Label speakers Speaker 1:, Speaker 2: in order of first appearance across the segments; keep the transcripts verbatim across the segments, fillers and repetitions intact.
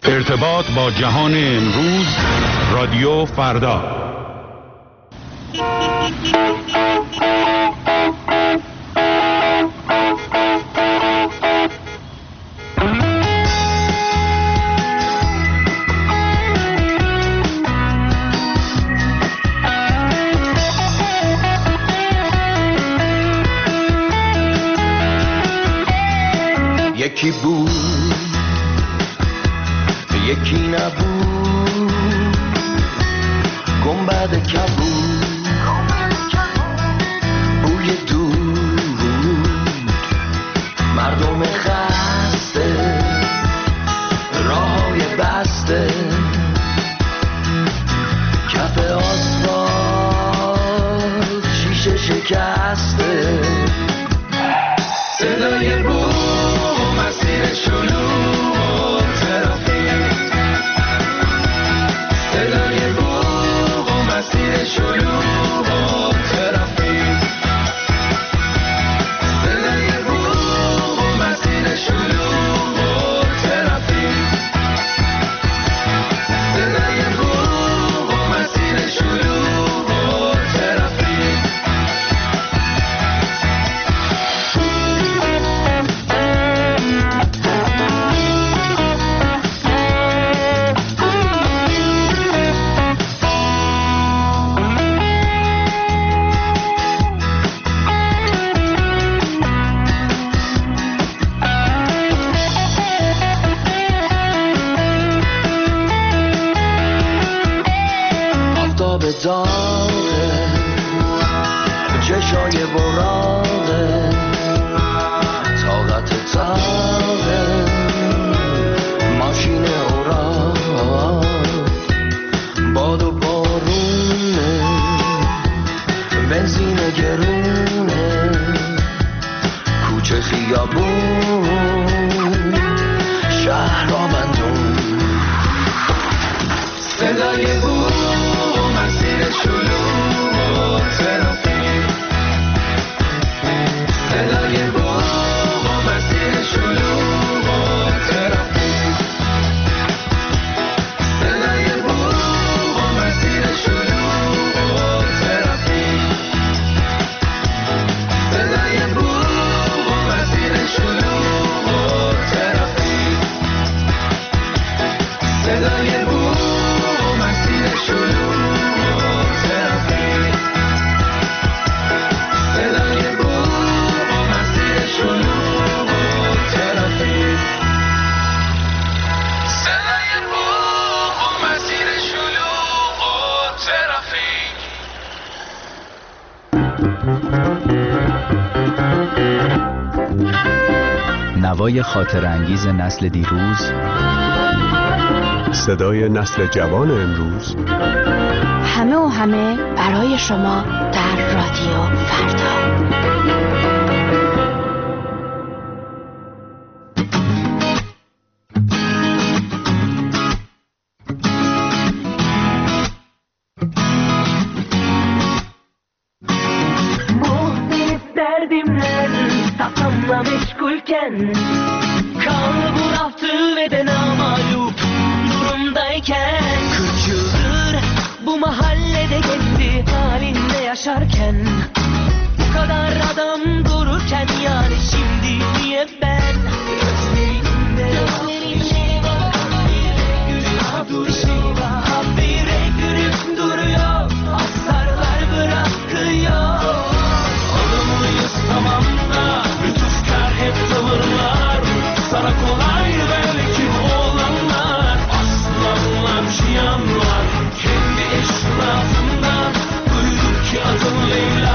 Speaker 1: ارتباط با جهان امروز، رادیو فردا.
Speaker 2: یکی بود یکی نبود، گنبد کبود بوی دود، مردم خسته راههای بسته، کف آسفالت شیشه شکسته، صدای بوم مسیر شلوغ و ترافیک، صدای بوم مسیر شلوغ و ترافیک، صدای بوم مسیر شلوغ و ترافیک، صدای بوم مسیر شلوغ و ترافیک. داغه چشای براغه، طاقت تاغه ماشین اوراق، باد و بارونه، بنزین گرونه، کوچه خیابون، شهر آبندون، صدای بود مسیر شلوغ و ترافیک، صدای بوم مسیر شلوغ و ترافیک، صدای بوم مسیر شلوغ و ترافیک، صدای بوم مسیر شلوغ و ترافیک، صدای بوم مسیر شلوغ
Speaker 3: نوای خاطر انگیز نسل دیروز،
Speaker 4: صدای نسل جوان امروز،
Speaker 5: همه و همه برای شما در رادیو فردا.
Speaker 6: Meşgulken kal bu raftı ve de namalup durumdayken, kırk yıldır bu mahallede kendi halinde yaşarken, bu kadar adam dururken, yani şimdi niye ben gözlerinde gözlerinde duruyor, habire gülüp duruyor, astarlar bırakıyor, olumluyuz tamam da hep tavırlar, sana kolay belki olanlar, aslanlar, şiyanlar, kendi eşrafından duyduk ki adın Leyla.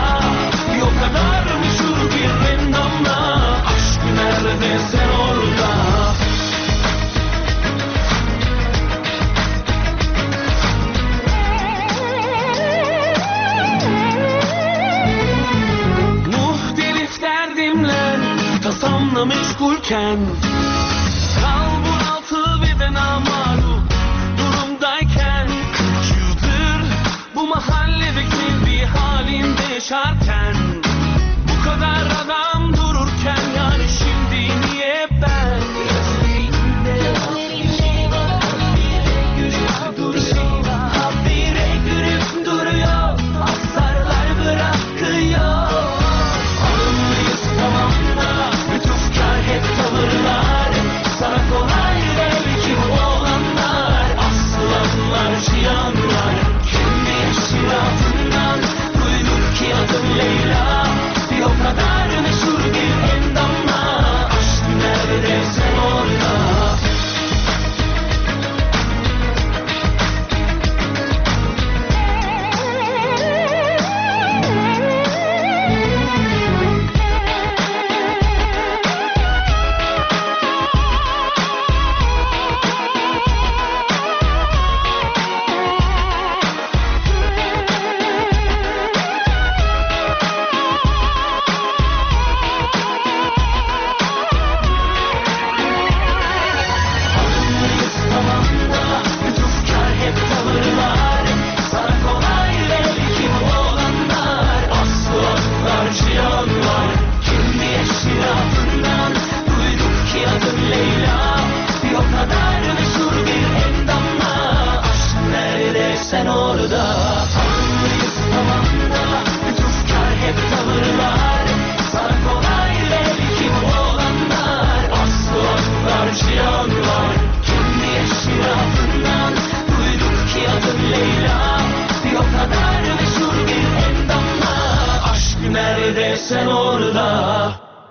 Speaker 6: Leyla bir o kadar meşhur bir endamla. Aşk nerede sen orada? Tanrıyız tamam da lütufkar hep tavırlar. Sana kolay belki bu olanlar. Aslı atlar cihanlar. Kendi eşrafından duyduk ki adın Leyla bir o kadar meşhur bir endamla. Aşk nerede sen orada?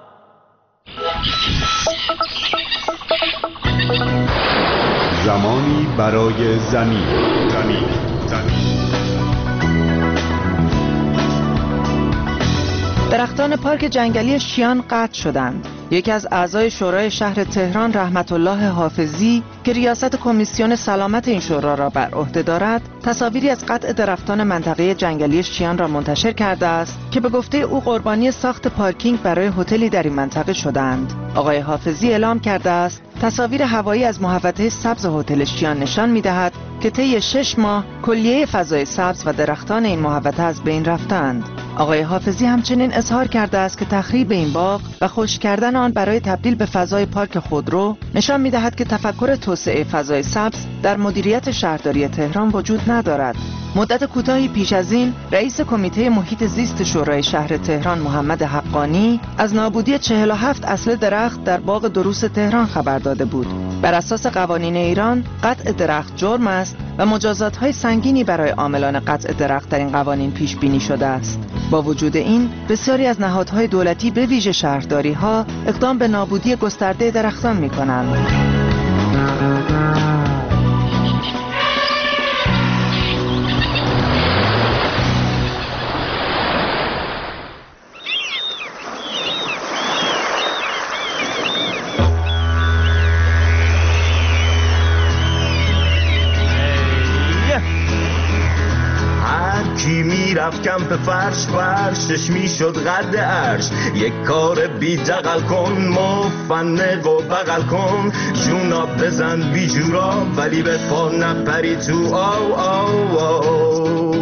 Speaker 4: زمانی برای زمین زمین زمین
Speaker 7: درختان پارک جنگلی شیان قطع شدند. یکی از اعضای شورای شهر تهران رحمت الله حافظی که ریاست کمیسیون سلامت این شورا را بر عهده دارد، تصاویری از قطع درختان منطقه جنگلی شیان را منتشر کرده است که به گفته او قربانی ساخت پارکینگ برای هتلی در این منطقه شدند. آقای حافظی اعلام کرده است تصاویر هوایی از محوطه سبز هتل شیان نشان می‌دهد که طی شش ماه کلیه فضای سبز و درختان این محوطه از بین رفتند. آقای حافظی همچنین اظهار کرده است که تخریب این باغ و خشک کردن آن برای تبدیل به فضای پارک خودرو نشان می‌دهد که تفکر توسعه فضای سبز در مدیریت شهرداری تهران وجود ندارد. مدت کوتاهی پیش از این رئیس کمیته محیط زیست شورای شهر تهران محمد حقانی از نابودی چهل و هفت اصل درخت در باغ دروس تهران خبر داده بود. بر اساس قوانین ایران قطع درخت جرم است و مجازات‌های سنگینی برای عاملان قطع درخت در این قوانین پیش بینی شده است. با وجود این بسیاری از نهادهای دولتی به ویژه شهرداری‌ها اقدام به نابودی گسترده درختان می‌کنند.
Speaker 8: رفت کمپ فرش فرشش میشد قد عرش. یک کار بی دقل کن مفنق و بغل کن جونا بزن بی جورا ولی به پا نپری تو آو آو آو.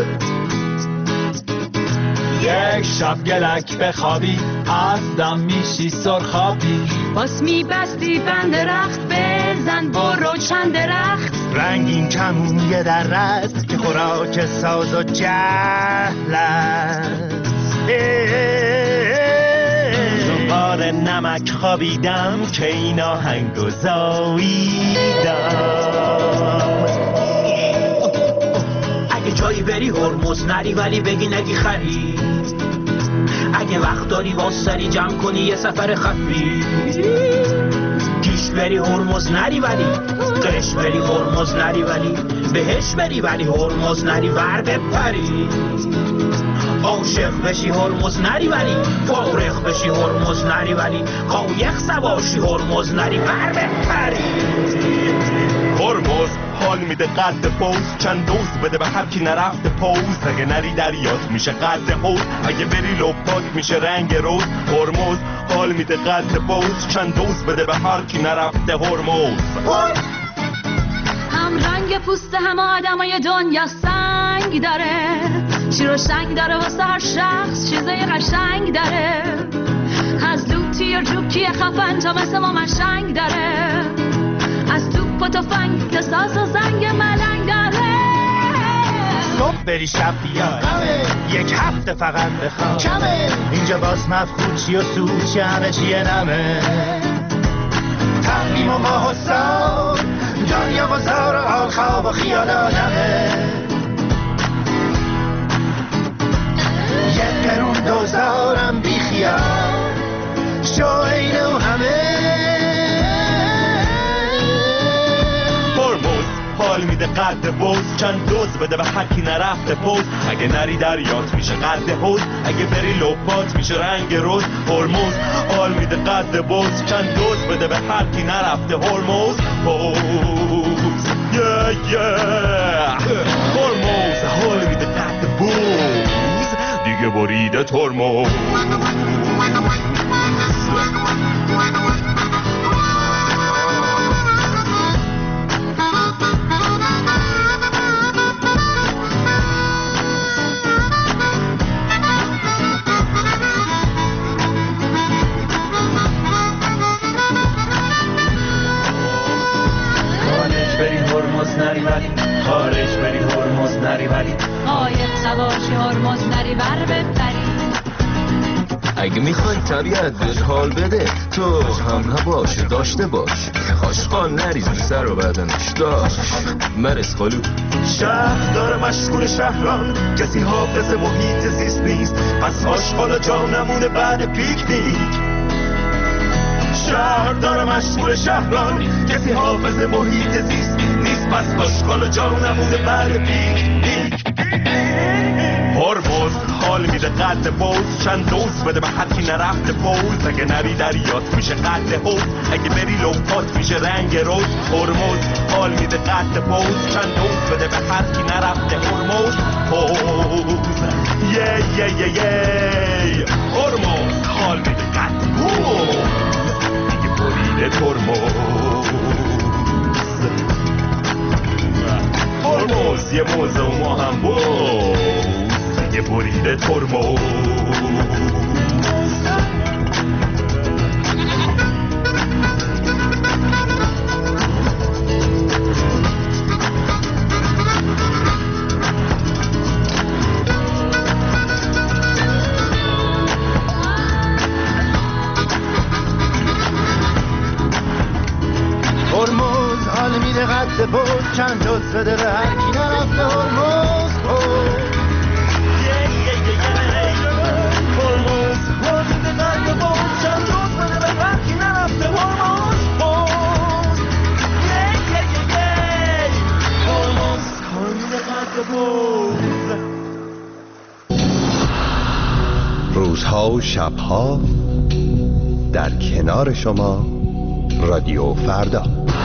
Speaker 6: یک شب گلک بخوابی از دم میشی سرخابی.
Speaker 9: باس میبستی بند درخت بزن برو چند درخت.
Speaker 8: رنگین کمون یه درست که خوراک ساز و جهل است.
Speaker 6: زنبار نمک خوابیدم که این آهنگ و زاییدم. اگه جایی بری هرمز نری ولی بگی نگی خری. اگه وقت داری با سری جمع کنی یه سفر خفی. گیش بری هرمز نری ولی قش بری هرمز نری ولی بهش بری ولی هرمز نری ور بپری. عاشق بشی هرمز نری ولی فارغ بشی هرمز نری ولی قایق سواشی هرمز نری ور بپری.
Speaker 8: هرمز حال میده قد پوز چند دوز بده به هر کی نرفته پوز. اگه نری دریات میشه قد حوز اگه بری لپات میشه رنگ روز. هرمز حال میده قد پوز چند دوز بده به هر کی نرفته هرمز.
Speaker 9: هم رنگ پوست هم آدمای دنیا سنگ داره. شیر و شنگ داره واسه هر شخص چیزای قشنگ داره. از لوتی و جوکی خفن تا مثل ما مشنگ داره. از توپ و تفنگ تا ساز و زنگ ملنگ داره.
Speaker 8: صبح بری شب بیای یک هفته فقط بخواب کمه. اینجا باز مفقود چی و سود چی همه چیه نمه. تقویم و ماه و سال دنیا و زار و حال خواب و خیال آدمه. یک قرون دوزارم بی خیال شو اینو همه. حال میده قد بوز چند دوز بده به حکی نرفته پوز. اگه نری دریات میشه قد حوز اگه بری لپات میشه رنگ روز. هرمز حال میده قد بوز چند دوز بده به حکی نرفته هرمز پوز. yeah, yeah. هرمز حال میده قد بوز دیگه بریده ترمز.
Speaker 6: هرمز نری ولی خارج بری هرمز نری ولی
Speaker 9: قایق سوارشی هرمز نری بر بپری.
Speaker 10: اگه میخوای طبیعت بهت حال بده تو هم نباش داشته باش آشقال نریز سر و بدنش داشت مرس خالو.
Speaker 8: شهر داره مشغول شهران کسی حافظ محیط زیست نیست پس آشغال جا نمونه بعد پیکنیک. شهر داره مشغول شهران کسی حافظ محیط زیست نیست پس آشغال جا نمونه بعد پیکنیک. هرمز حال میده قد بوز چند دوز بده به هر کی نرفته پوز اگه نری دریات میشه قد حوز اگه بری لوپات میشه رنگ روز. هرمز حال میده قد بوز چند دوز بده به هر کی نرفته هرمز حوز یه یه یه یه هرمز حال میده قد بوز دیگه بریده ترمز. هرمز یه موزه و ما هم بود یه بریده ترمز.
Speaker 2: هرمز حال میده قد بود چند دوز بده به هر کی نرفته هرمز بود.
Speaker 11: روزها و شبها در کنار شما رادیو فردا.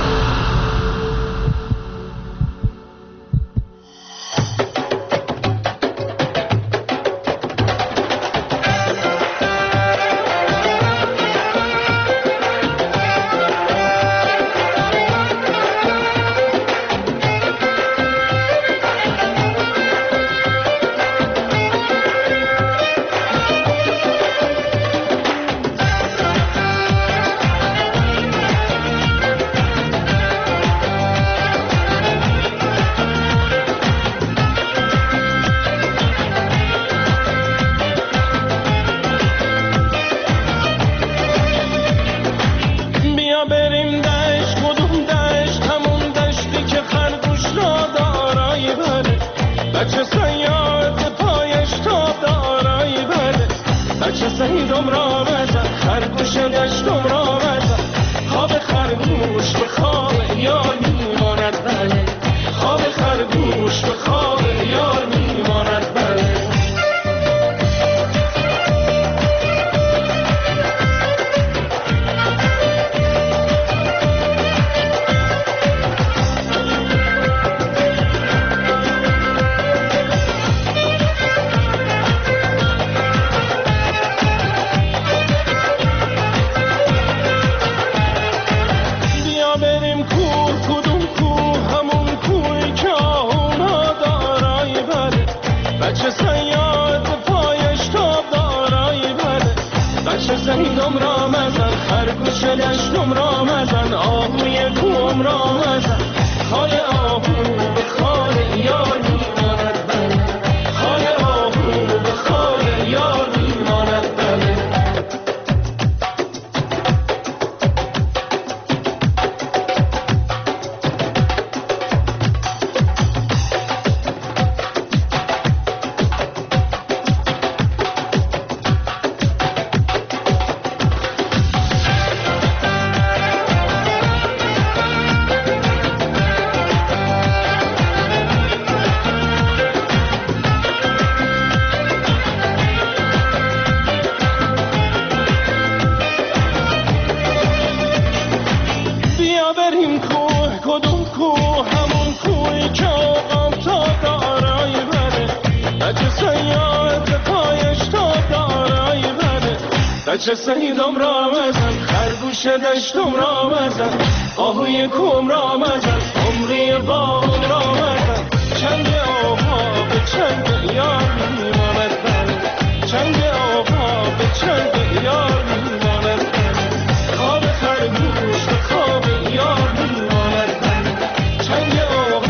Speaker 2: بچه سیدم را مزن خرگوش دشتم را مزن آهوی کوم را مزن عمری باغم را مزن چنگ آقا به چنگ یار میماند بله چنگ آقا به چنگ یار میماند بله خواب خرگوش به خواب یار میماند بله چنگ آقا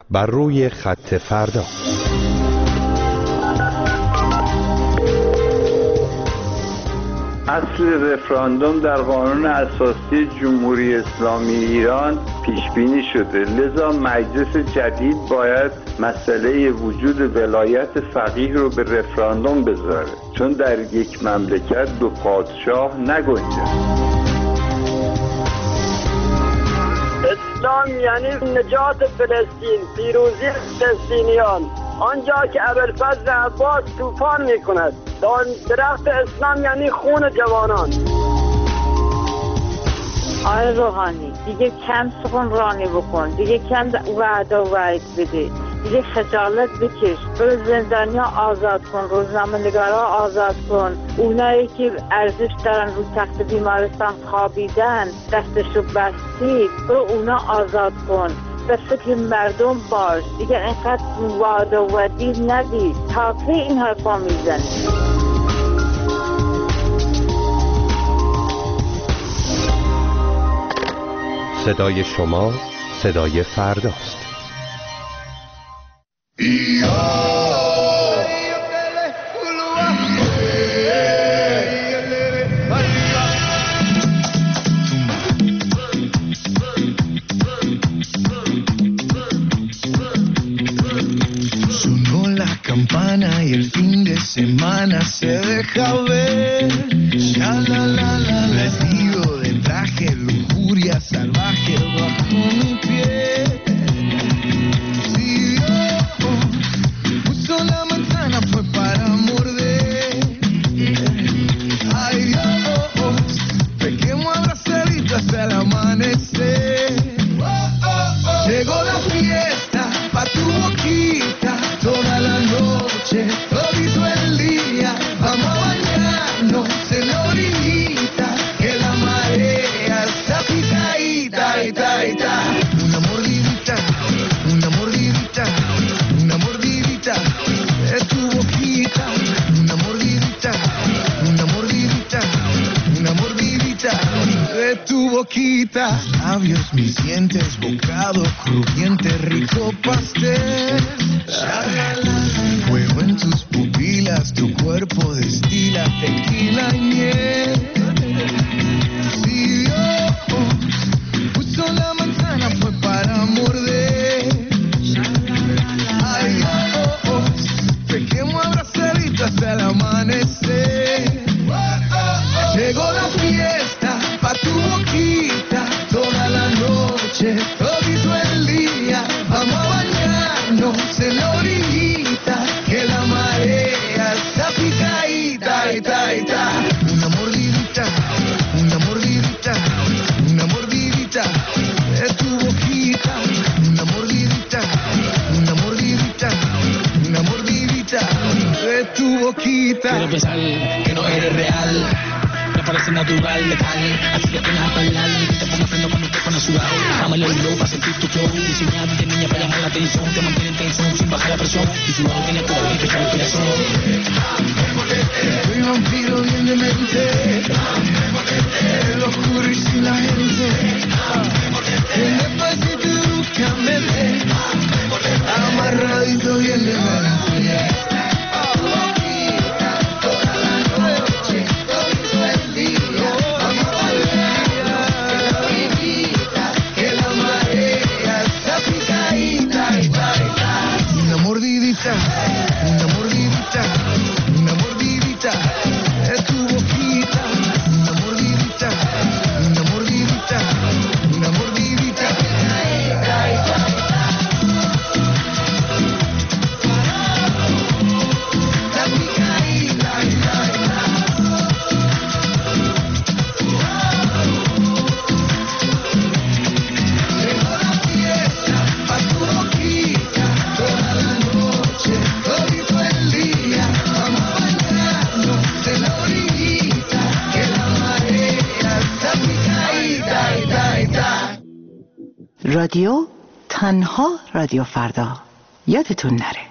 Speaker 11: بر روی خط فردا.
Speaker 12: اصل رفراندوم در قانون اساسی جمهوری اسلامی ایران پیش بینی شده، لذا مجلس جدید باید مسئله وجود ولایت فقیه رو به رفراندوم بذاره، چون در یک مملکت دو پادشاه نگنجد.
Speaker 13: اسلام یعنی نجات فلسطین، پیروزی فلسطینیان. آنجا که ابوالفضل عباس طوفان میکند، درخت اسلام یعنی خون جوانان.
Speaker 14: آقای روحانی دیگه کم سخنرانی بکن، دیگه کم وعده و وعید بده، دیگه خجالت بکش، برو زندانیا آزاد کن، روزنامه‌نگارا آزاد کن، اونایی که ارزش دارن رو تخت بیمارستان خوابیدن دستشو بستید، برو اونا آزاد کن. به فکر مردم باش، دیگه اینقدر وعده و وعید ندید. تا کی این حرفا میزنی؟
Speaker 11: صدای شما صدای فرداست.
Speaker 15: Sonó la campana y el fin de semana se deja ver. Ya la la la, vestido de traje, lujuria salvaje bajo mi piel. Si Dios puso la manzana fue para morder. Ay Dios, pequemos abrazaditos hasta el amanecer. Llegó la fiesta pa' tu boquita, toda la noche, todito el día. Vamos a bañarnos en la orillita, que la marea está picadita, ita, ita. Una mordidita, una mordidita, una mordidita de tu boquita. Una mordidita, una mordidita, una mordidita de tu boquita. Labios, mis dientes, bocado crujiente, rico pastel. Fuego en tus pupilas, tu cuerpo destila tequila y miel. Si Dios puso la manzana fue para morder. Ay Dios, pequemos abrazaditos hasta el amanecer. Llegó la fiesta pa' tu boquita, toda la noche, todito el día. Vamos a bañarnos en la orillita, que la marea está picadita, ita, ita. Una mordidita, una mordidita, una mordidita de tu boquita. Una mordidita, una mordidita, una mordidita de tu boquita.
Speaker 6: Quiero pensar que no eres real, me parece natural, letal, así que tengas a bailar. Te pongo freno cuando te pones sudado, déjame el oído para sentir tu flow. Diseñado de niña para llamar la atención, te mantiene en tensión sin bajar la presión. Y su lado tiene todo, y te cae el corazón.
Speaker 15: Soy vampiro bien de mente, el oscuro y sin la gente. En despacito y bruscamente, amarradito bien de mente. Una mordidita, una mordidita de tu boquita. Una mordidita, una mordidita, una mordidita. La picadita, llegó la fiesta pa' tu boquita, toda la noche, todito el día. Vamos a bañarnos en la orillita, que la marea está picadita, ita, ita.
Speaker 7: رادیو تنها رادیو فردا، یادتون نره.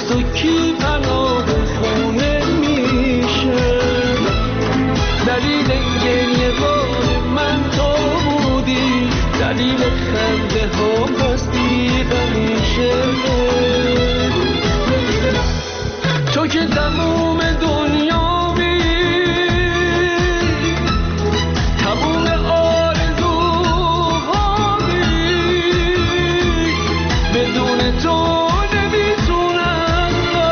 Speaker 2: تو کی پناه خونه میشه؟ دلیل گریه بار من تو بودی، دلیل خنده ها هستی همیشه. تو که تموم دنیا بی تموم آرزوها بی بدون تو نمیتونم.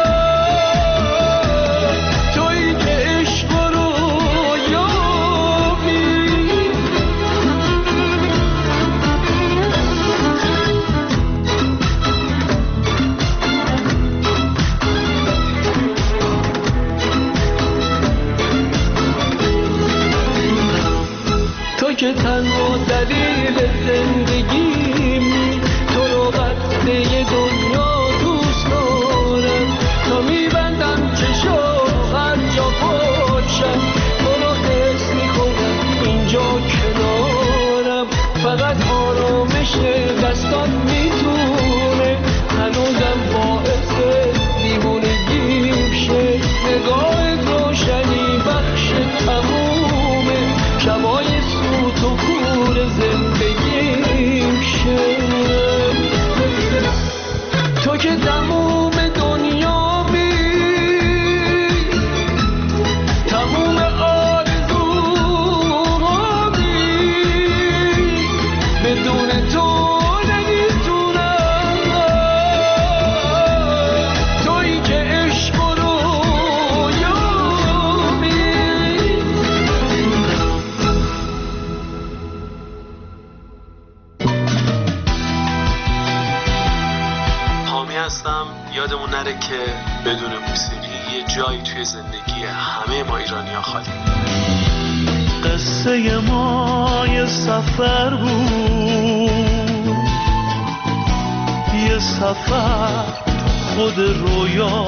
Speaker 2: تویی که عشق رو یابی. تو که تنها دلیل زندگیمی، تو رو قطعه دنیا دوست دارم. تا میبندم چشم هر جا باشم، تو رو حس میکنم اینجا کنارم. فقط آرامش دستان میتونه هنوزم باعث دیوونگیم شه. نگاهت روشنی بخش تمومه، شبای سوت و کور زندگیم شه. تو که تموم دنیا بی تموم آرزوها بی بدون تو نمیتونم. تویی که عشق رو یابی.
Speaker 16: حامی هستم. یادمون نره که بدون موسیقی یه جایی توی زندگی همه ما ایرانی‌ها خالی.
Speaker 2: قصه ما یه سفر بود، یه سفر خود رویا.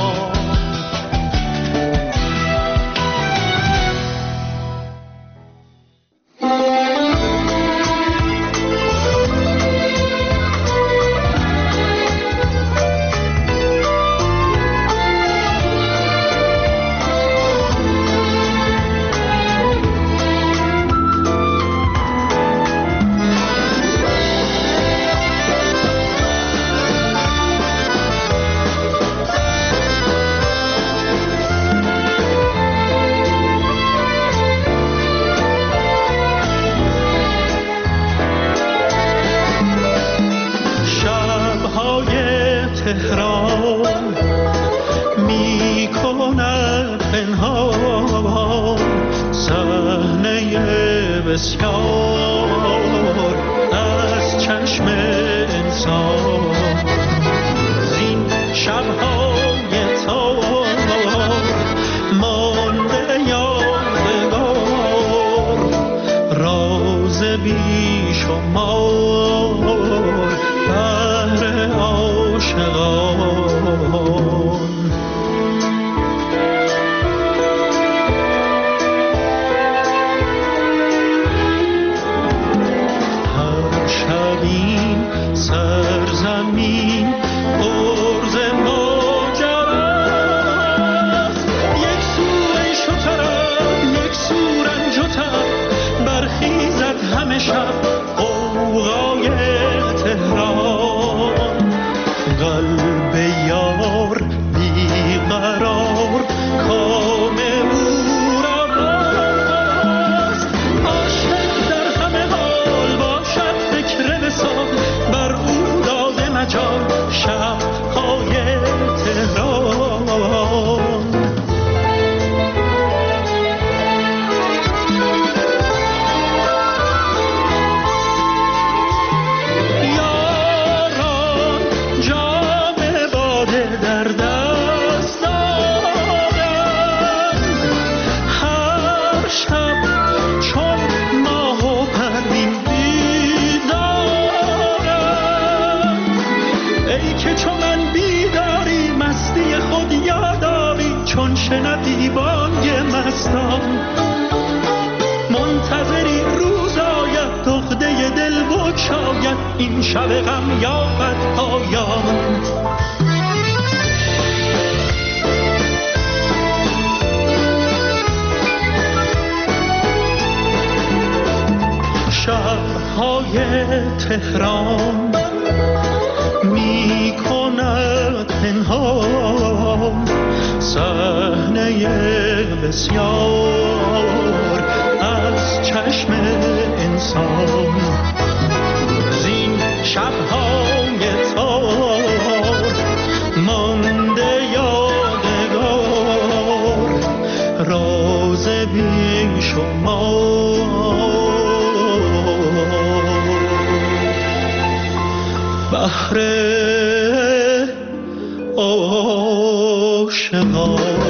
Speaker 2: تهران میکند پنهان صحنه بسیار از چشم انسان. زین شبهای تار مانده یادگار، راز بیشمار بهر عاشقان. هر شب این سرزمین عرض ماجراست، یک سو عیش و طرب یک سو رنج و تب، برخیزد همه شب غوغای تهران. قلب یار بیقرار کام او را باست، عاشق در همه حال باشد فکر وصال، بر او داده مجال شب‌های تهران. شنوی بانگ مستان، منتظری روز آید دخده دل بگشاید، این شب غم یابد پایان. تهران می کند پنهان صحنه بسیار از چشم انسان. زین شب‌های تار مانده یادگار راز بی شمار. بحر عاشقان